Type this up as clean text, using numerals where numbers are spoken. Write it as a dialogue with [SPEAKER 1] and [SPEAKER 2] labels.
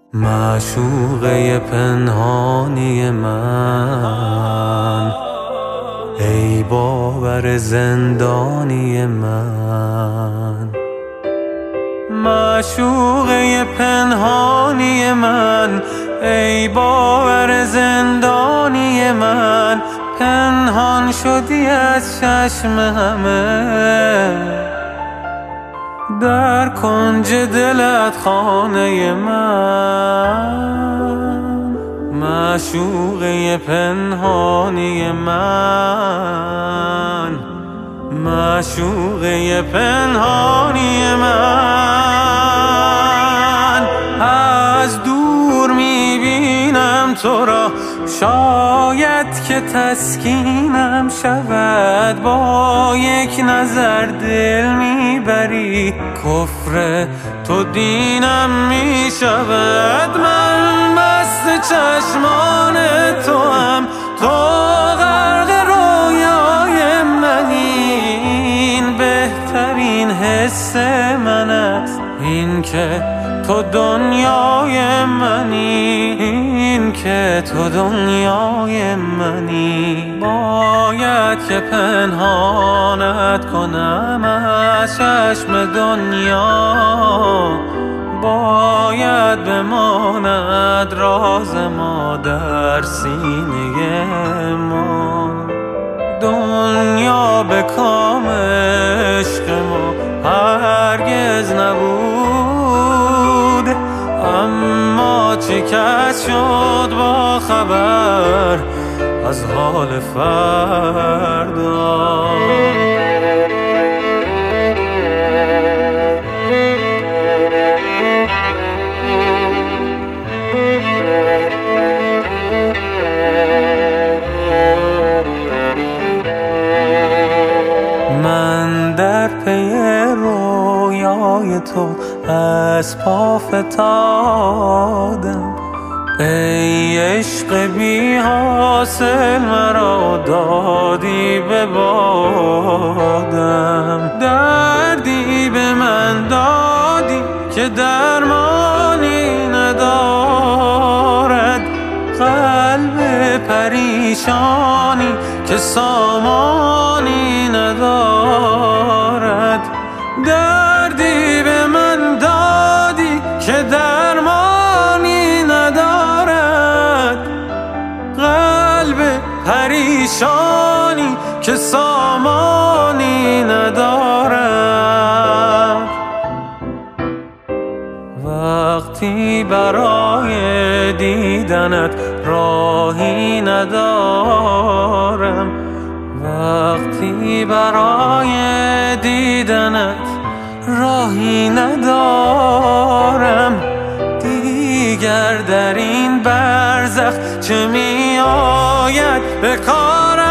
[SPEAKER 1] معشوقه پنهانی من، ای باور زندانی من. معشوقه پنهانی من، ای باور زندانی من. پنهان شدی از چشم همه، در کنج دلت خانه من. معشوقه پنهانی من، معشوقه پنهانی من. از دور میبینم تو را، شاید که تسکینم شود. با یک نظر دل میبری، کفر تو دینم میشود. من مست چشمان تو هم، تو غرق رویای منی. این بهترین حس من است، این که تو دنیای منی، این که تو دنیای منی. باید که پنهانت کنم از چشم دنیا، باید بماند راز ما در سینه ما. دنیا به کام عشق ما هرگز نبود، اما چی کس شد با خبر از حال فردا. من در پی رویای تو از پا فتادم، ای عشق بی حاصل مرا دادی به بادم. دردی به من دادی که درمانی ندارد، قلب پریشانی که سامانی ندارد. دردی به من دادی که درمانی ندارد، قلب پریشانی که سامانی ندارد. وقتی برای دیدنت راهی ندارم، وقتی برای دیدنت راهی ندارم، دیگر در این برزخ چه می آید به کارم.